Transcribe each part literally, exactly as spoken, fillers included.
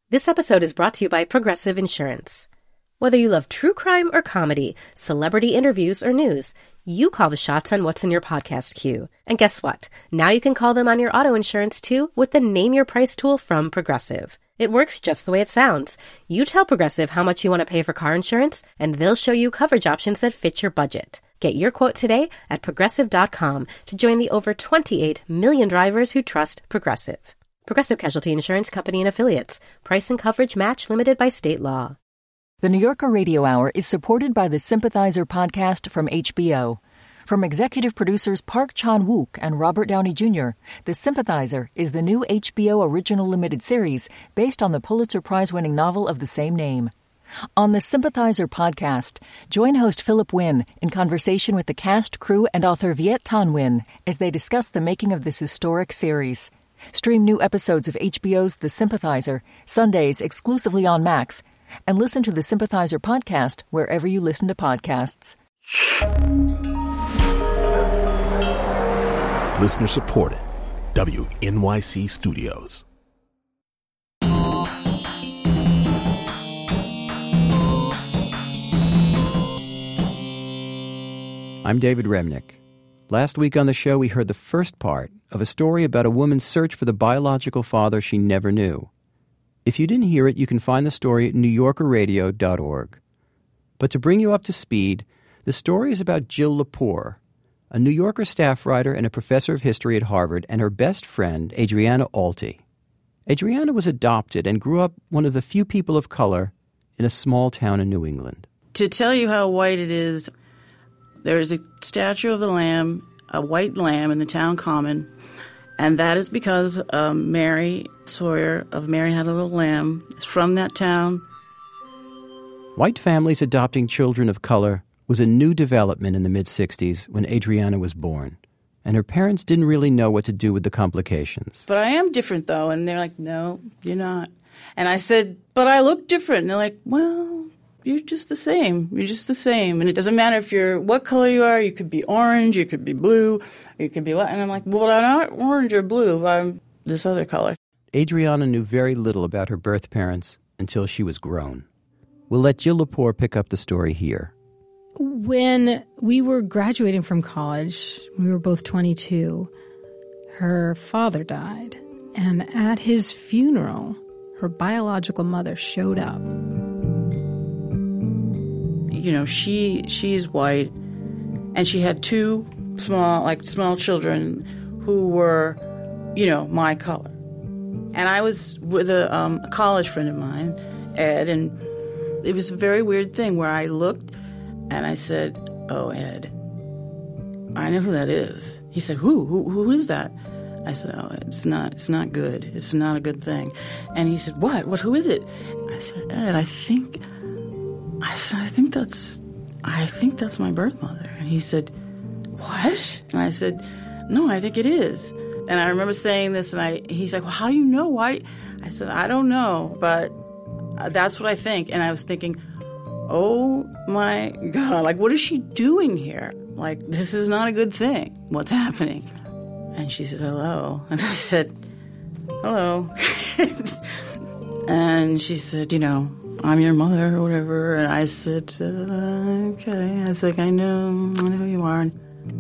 This episode is brought to you by Progressive Insurance. Whether you love true crime or comedy, celebrity interviews or news, you call the shots on what's in your podcast queue. And guess what? Now you can call them on your auto insurance too with the Name Your Price tool from Progressive. It works just the way it sounds. You tell Progressive how much you want to pay for car insurance, and they'll show you coverage options that fit your budget. Get your quote today at progressive dot com to join the over twenty-eight million drivers who trust Progressive. Progressive Casualty Insurance Company and Affiliates. Price and coverage match limited by state law. The New Yorker Radio Hour is supported by the Sympathizer podcast from H B O. From executive producers Park Chan-wook and Robert Downey Junior, The Sympathizer is the new H B O original limited series based on the Pulitzer Prize-winning novel of the same name. On the Sympathizer podcast, join host Philip Wynn in conversation with the cast, crew, and author Viet Thanh Nguyen as they discuss the making of this historic series. Stream new episodes of H B O's The Sympathizer, Sundays exclusively on Max, and listen to the Sympathizer podcast wherever you listen to podcasts. Listener supported. W N Y C Studios. I'm David Remnick. Last week on the show, we heard the first part of a story about a woman's search for the biological father she never knew. If you didn't hear it, you can find the story at new yorker radio dot org. But to bring you up to speed, the story is about Jill Lepore, a New Yorker staff writer and a professor of history at Harvard, and her best friend, Adriana Alty. Adriana was adopted and grew up one of the few people of color in a small town in New England. To tell you how white it is, there is a statue of the lamb, a white lamb in the town common, and that is because um, Mary Sawyer of Mary Had a Little Lamb is from that town. White families adopting children of color was a new development in the mid-sixties when Adriana was born, and her parents didn't really know what to do with the complications. But I am different, though, and they're like, no, you're not. And I said, but I look different. And they're like, well, you're just the same. You're just the same. And it doesn't matter if you're what color you are. You could be orange, you could be blue, you could be what. And I'm like, well, I'm not orange or blue. I'm this other color. Adriana knew very little about her birth parents until she was grown. We'll let Jill Lepore pick up the story here. When we were graduating from college, we were both twenty-two, her father died. And at his funeral, her biological mother showed up. You know, she she's white, and she had two small, like small children who were, you know, my color. And I was with a, um, a college friend of mine, Ed, and it was a very weird thing where I looked and I said, oh, Ed, I know who that is. He said, who? Who, who is that? I said, oh, it's not, it's not good. It's not a good thing. And he said, what? What? Who is it? I said, Ed, I think... I said, I think that's, I think that's my birth mother. And he said, what? And I said, no, I think it is. And I remember saying this, and I, he's like, well, how do you know? Why? I said, I don't know, but that's what I think. And I was thinking, oh my God, like, what is she doing here? Like, this is not a good thing. What's happening? And she said, hello. And I said, hello. And she said, you know, I'm your mother or whatever. And I said, uh, okay. I was like, I know, I know who you are.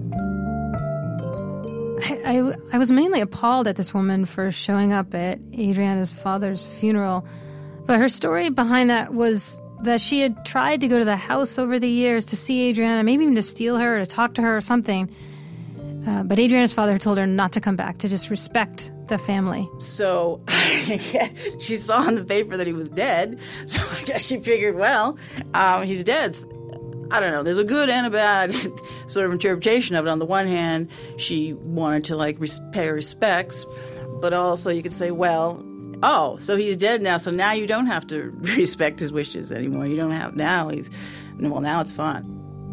I, I, I was mainly appalled at this woman for showing up at Adriana's father's funeral. But her story behind that was that she had tried to go to the house over the years to see Adriana, maybe even to steal her or to talk to her or something. Uh, but Adriana's father told her not to come back, to just respect the family. So she saw on the paper that he was dead, so I guess she figured, well, um, he's dead. I don't know. There's a good and a bad sort of interpretation of it. On the one hand, she wanted to, like, res- pay respects, but also you could say, well, oh, so he's dead now, so now you don't have to respect his wishes anymore. You don't have, now he's, well, now it's fine.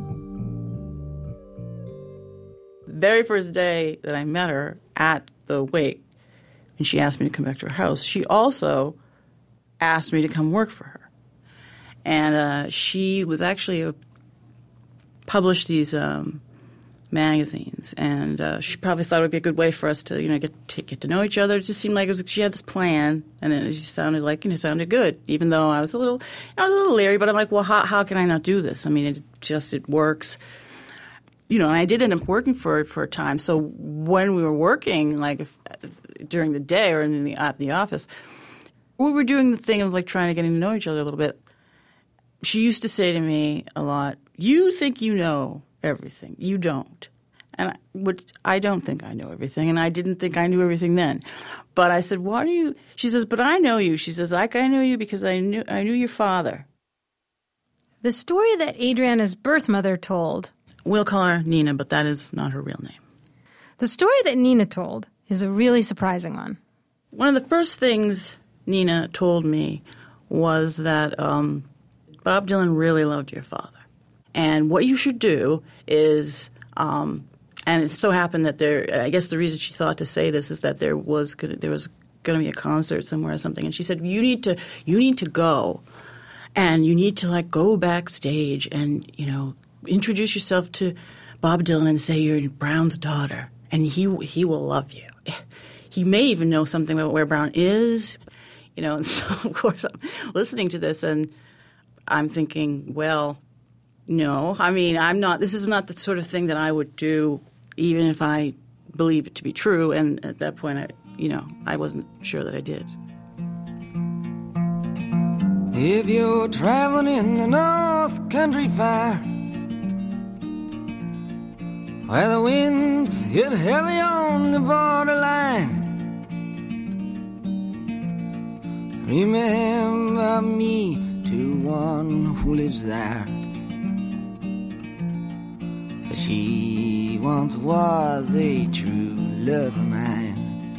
Very first day that I met her at the wake, and she asked me to come back to her house, she also asked me to come work for her. And uh, she was actually a, published these um, magazines, and uh, she probably thought it would be a good way for us to, you know, get to, get to know each other. It just seemed like it was, she had this plan, and it just sounded like, you know, it sounded good, even though I was a little, I was a little leery. But I'm like, well, how how can I not do this? I mean, it just it works, you know. And I did end up working for for a time. So when we were working, like if, during the day or in the at the office, we were doing the thing of like trying to get to know each other a little bit. She used to say to me a lot, "You think you know everything. You don't." And I, which I don't think I know everything, and I didn't think I knew everything then. But I said, "Why do you?" She says, "But I know you." She says, "Like I know you because I knew I knew your father." The story that Adriana's birth mother told. We'll call her Nina, but that is not her real name. The story that Nina told is a really surprising one. One of the first things Nina told me was that um, Bob Dylan really loved your father. And what you should do is, um, and it so happened that there, I guess the reason she thought to say this is that there was gonna, there was going to be a concert somewhere or something. And she said, you need to, you need to go and you need to like go backstage and, you know, introduce yourself to Bob Dylan and say you're Brown's daughter and he, he will love you. He may even know something about where Brown is, you know, and so of course I'm listening to this and I'm thinking, well, no, I mean, I'm not, this is not the sort of thing that I would do even if I believe it to be true. And at that point, I, you know, I wasn't sure that I did. If you're traveling in the North Country Fair, where the winds hit heavy on the borderline, remember me to one who lives there. For she once was a true love of mine.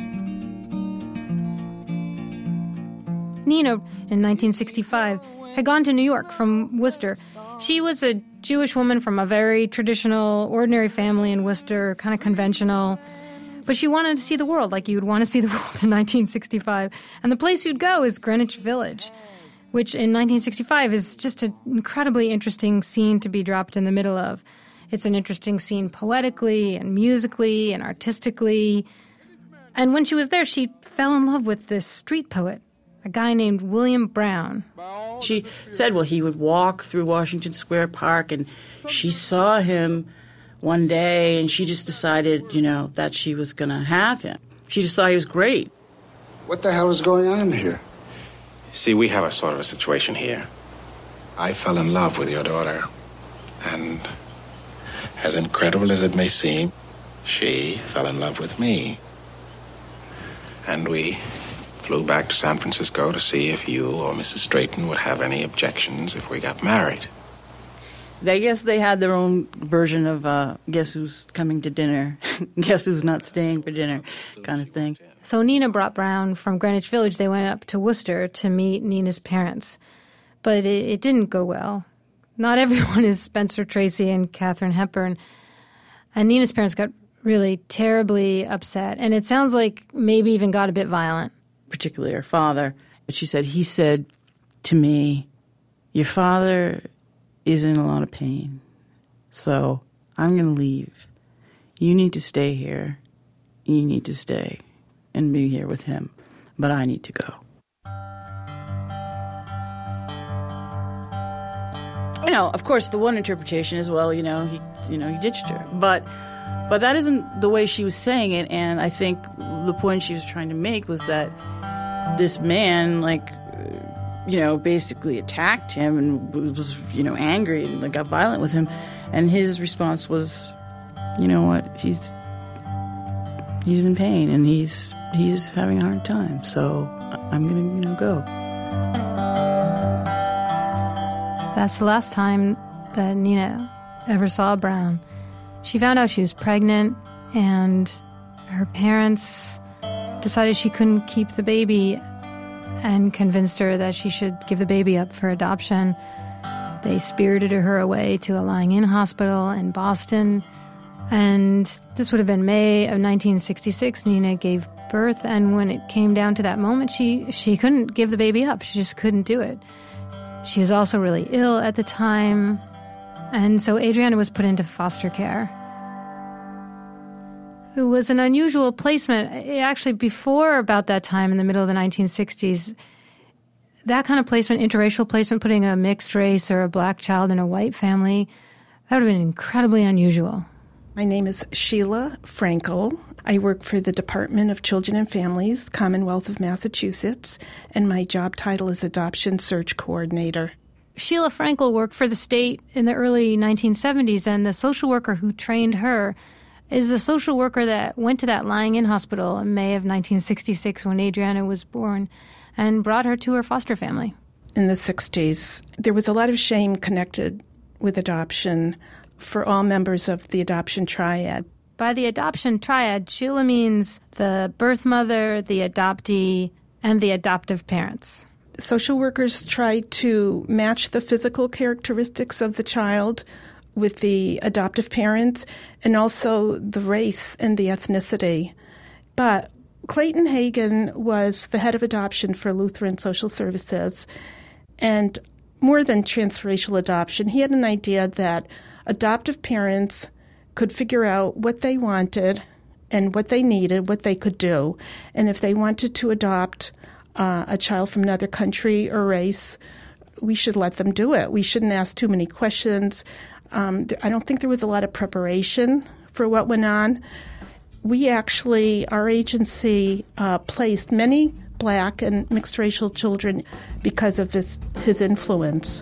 Nina, in nineteen sixty-five, had gone to New York from Worcester. She was a Jewish woman from a very traditional, ordinary family in Worcester, kind of conventional. But she wanted to see the world like you would want to see the world in nineteen sixty-five. And the place you'd go is Greenwich Village, which in nineteen sixty-five is just an incredibly interesting scene to be dropped in the middle of. It's an interesting scene poetically and musically and artistically. And when she was there, she fell in love with this street poet, a guy named William Brown. She said, well, he would walk through Washington Square Park, and she saw him one day, and she just decided, you know, that she was going to have him. She just thought he was great. What the hell is going on here? See, we have a sort of a situation here. I fell in love with your daughter, and as incredible as it may seem, she fell in love with me. And we flew back to San Francisco to see if you or Missus Straighton would have any objections if we got married. I guess they had their own version of uh, guess who's coming to dinner, guess who's not staying for dinner kind of thing. So Nina brought Brown from Greenwich Village. They went up to Worcester to meet Nina's parents. But it, it didn't go well. Not everyone is Spencer Tracy and Katharine Hepburn. And Nina's parents got really terribly upset. And it sounds like maybe even got a bit violent. Particularly her father. But she said, he said to me, your father is in a lot of pain. So I'm going to leave. You need to stay here. You need to stay and be here with him. But I need to go. You know, of course, the one interpretation is, well, you know, he, you know, he ditched her. But, but that isn't the way she was saying it. And I think the point she was trying to make was that this man, like, you know, basically attacked him and was, you know, angry and got violent with him. And his response was, you know what, he's he's in pain and he's he's having a hard time. So I'm going to, you know, go. That's the last time that Nina ever saw Brown. She found out she was pregnant, and her parents decided she couldn't keep the baby and convinced her that she should give the baby up for adoption. They spirited her away to a lying-in hospital in Boston, and this would have been May of nineteen sixty-six. Nina gave birth, and when it came down to that moment, she, she couldn't give the baby up. She just couldn't do it. She was also really ill at the time, and so Adriana was put into foster care. It was an unusual placement. It actually, before about that time in the middle of the nineteen sixties, that kind of placement, interracial placement, putting a mixed race or a black child in a white family, that would have been incredibly unusual. My name is Sheila Frankel. I work for the Department of Children and Families, Commonwealth of Massachusetts, and my job title is Adoption Search Coordinator. Sheila Frankel worked for the state in the early nineteen seventies, and the social worker who trained her is the social worker that went to that lying-in hospital in May of nineteen sixty-six when Adriana was born and brought her to her foster family. In the sixties, there was a lot of shame connected with adoption for all members of the adoption triad. By the adoption triad, Sheila means the birth mother, the adoptee, and the adoptive parents. Social workers try to match the physical characteristics of the child with the adoptive parents and also the race and the ethnicity. But Clayton Hagan was the head of adoption for Lutheran Social Services, and more than transracial adoption, he had an idea that adoptive parents could figure out what they wanted and what they needed, what they could do. And if they wanted to adopt uh, a child from another country or race, we should let them do it. We shouldn't ask too many questions. Um, I don't think there was a lot of preparation for what went on. We actually, our agency, uh, placed many black and mixed racial children because of his, his influence.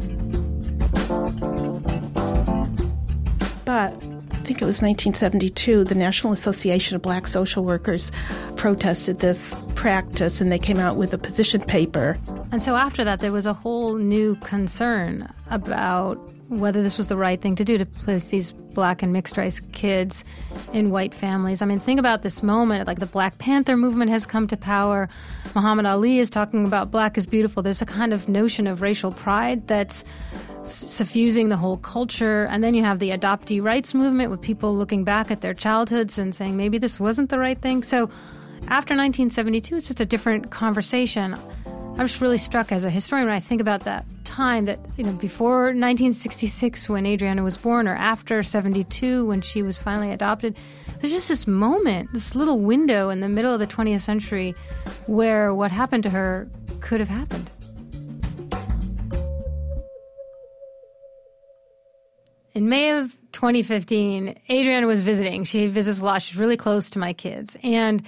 But I think it was nineteen seventy-two, the National Association of Black Social Workers protested this practice, and they came out with a position paper. And so after that, there was a whole new concern about whether this was the right thing to do to place these black and mixed race kids in white families. I mean, think about this moment, like the Black Panther movement has come to power. Muhammad Ali is talking about black is beautiful. There's a kind of notion of racial pride that's suffusing the whole culture. And then you have the adoptee rights movement with people looking back at their childhoods and saying maybe this wasn't the right thing. So after nineteen seventy-two, it's just a different conversation. I was really struck as a historian when I think about that time that, you know, before nineteen sixty-six when Adriana was born or after seventy-two when she was finally adopted, there's just this moment, this little window in the middle of the twentieth century where what happened to her could have happened. In May of twenty fifteen, Adriana was visiting. She visits a lot. She's really close to my kids. And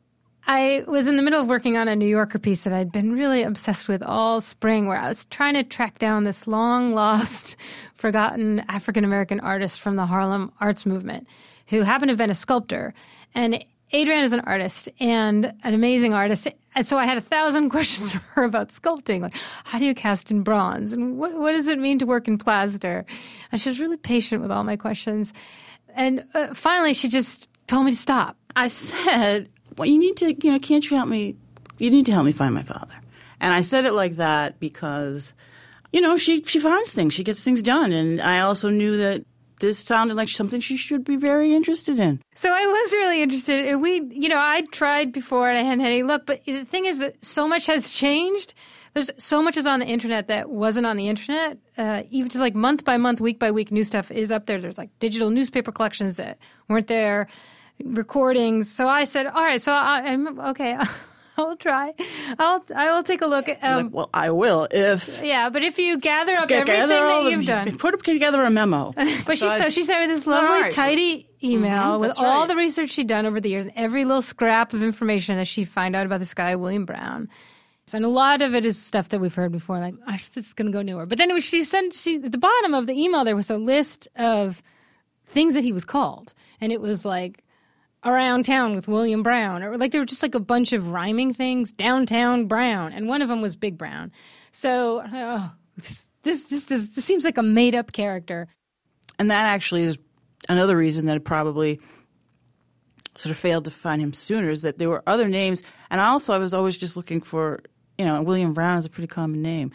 I was in the middle of working on a New Yorker piece that I'd been really obsessed with all spring, where I was trying to track down this long-lost, forgotten African-American artist from the Harlem Arts Movement who happened to have been a sculptor. And Adriana is an artist and an amazing artist. And so I had a thousand questions for her about sculpting. Like, how do you cast in bronze? And what, what does it mean to work in plaster? And she was really patient with all my questions. And uh, finally, she just told me to stop. I said, well, you need to, you know, can't you help me? You need to help me find my father. And I said it like that because, you know, she, she finds things. She gets things done. And I also knew that this sounded like something she should be very interested in. So I was really interested. We, you know, I tried before and I hadn't had any luck. But the thing is that so much has changed. There's so much is on the internet that wasn't on the internet. Uh, even to like month by month, week by week, new stuff is up there. There's like digital newspaper collections that weren't there, recordings. So I said, all right, so I, I'm okay. I'll try. I'll I will take a look. Um, like, well, I will if yeah, but if you gather up gather everything that the, you've done, put together a memo. But she so she sent me this lovely, right. tidy email mm-hmm, with that's all right. the research she'd done over the years and every little scrap of information that she found out about this guy William Brown. And a lot of it is stuff that we've heard before, like, oh, this is going to go nowhere. But then it was, she sent, she, at the bottom of the email, there was a list of things that he was called. And it was like, around town with William Brown, or like there were just like a bunch of rhyming things, downtown Brown. And one of them was Big Brown. So, oh, this, this, this, this seems like a made up character. And that actually is another reason that it probably sort of failed to find him sooner, is that there were other names. And also I was always just looking for, you know, William Brown is a pretty common name.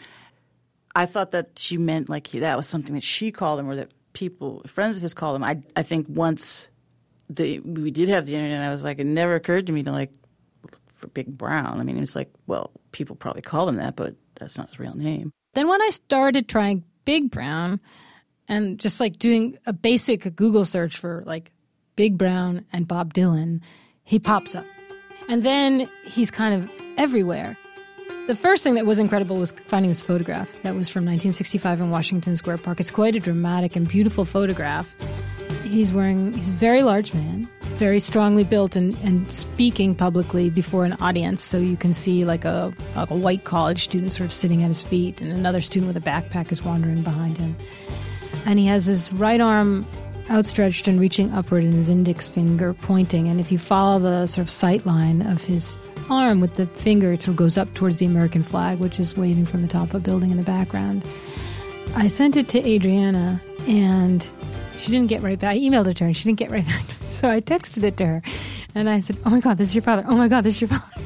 I thought that she meant like he, that was something that she called him or that people, friends of his called him. I, I think once the, we did have the internet, I was like, it never occurred to me to like look for Big Brown. I mean, it was like, well, people probably called him that, but that's not his real name. Then when I started trying Big Brown and just like doing a basic Google search for like Big Brown and Bob Dylan, he pops up. And then he's kind of everywhere. The first thing that was incredible was finding this photograph that was from nineteen sixty-five in Washington Square Park. It's quite a dramatic and beautiful photograph. He's wearing, he's a very large man, very strongly built and, and speaking publicly before an audience. So you can see like a, like a white college student sort of sitting at his feet, and another student with a backpack is wandering behind him. And he has his right arm outstretched and reaching upward and his index finger pointing. And if you follow the sort of sight line of his arm with the finger, it sort of goes up towards the American flag, which is waving from the top of a building in the background. I sent it to Adriana, and she didn't get right back. I emailed it to her, and she didn't get right back. So I texted it to her, and I said, oh my God, this is your father. Oh my God, this is your father.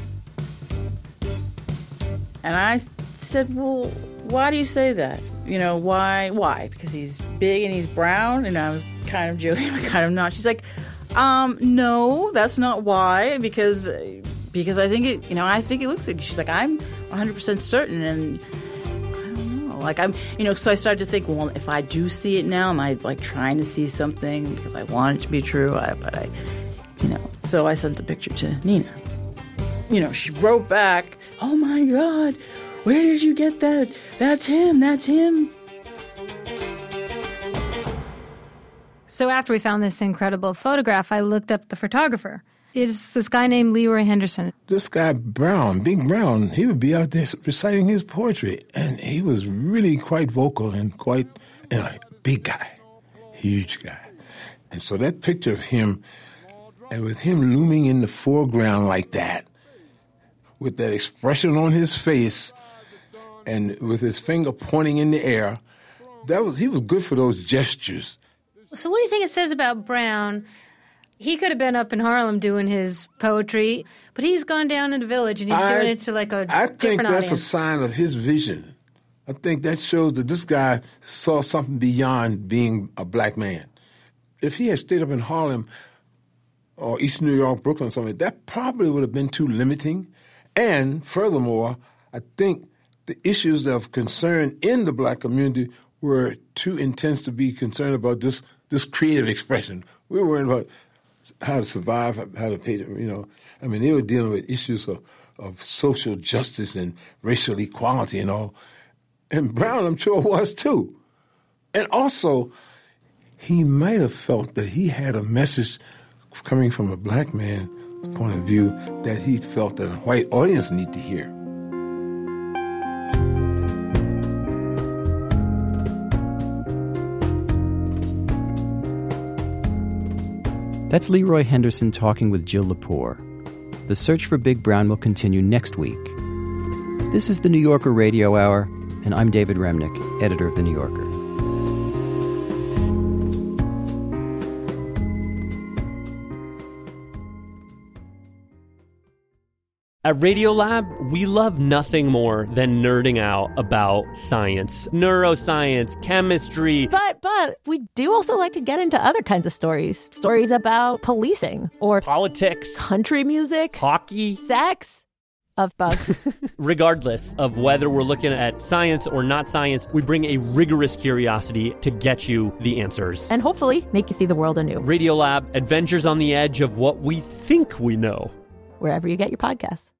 And I said, well, why do you say that? You know, why? Why? Because he's big and he's brown? And I was kind of joking, but kind of not. She's like, um, no, that's not why, because... Because I think it, you know, I think it looks good. She's like, I'm one hundred percent certain, and I don't know. Like, I'm, you know, so I started to think, well, if I do see it now, am I, like, trying to see something because I want it to be true? I, but I, you know, so I sent the picture to Nina. You know, she wrote back, oh, my God, where did you get that? That's him, that's him. So after we found this incredible photograph, I looked up the photographer. It's this guy named Leroy Henderson. This guy, Brown, Big Brown, he would be out there reciting his poetry. And he was really quite vocal and quite, you know, big guy, huge guy. And so that picture of him, and with him looming in the foreground like that, with that expression on his face, and with his finger pointing in the air, that was he was good for those gestures. So what do you think it says about Brown? He could have been up in Harlem doing his poetry, but he's gone down in the Village and he's I, doing it to like a I different think that's audience. A sign of his vision. I think that shows that this guy saw something beyond being a black man. If he had stayed up in Harlem or East New York, Brooklyn or something, that probably would have been too limiting. And furthermore, I think the issues of concern in the black community were too intense to be concerned about this, this creative expression. We were worried about how to survive, how to pay, you know. I mean, they were dealing with issues of, of social justice and racial equality and all. And Brown, I'm sure, was too. And also, he might have felt that he had a message coming from a black man's point of view that he felt that a white audience need to hear. That's Leroy Henderson talking with Jill Lepore. The search for Big Brown will continue next week. This is the New Yorker Radio Hour, and I'm David Remnick, editor of The New Yorker. At Radiolab, we love nothing more than nerding out about science, neuroscience, chemistry. But, but, we do also like to get into other kinds of stories. Stories about policing or politics, country music, hockey, sex, of bugs. Regardless of whether we're looking at science or not science, we bring a rigorous curiosity to get you the answers. And hopefully make you see the world anew. Radiolab, adventures on the edge of what we think we know. Wherever you get your podcasts.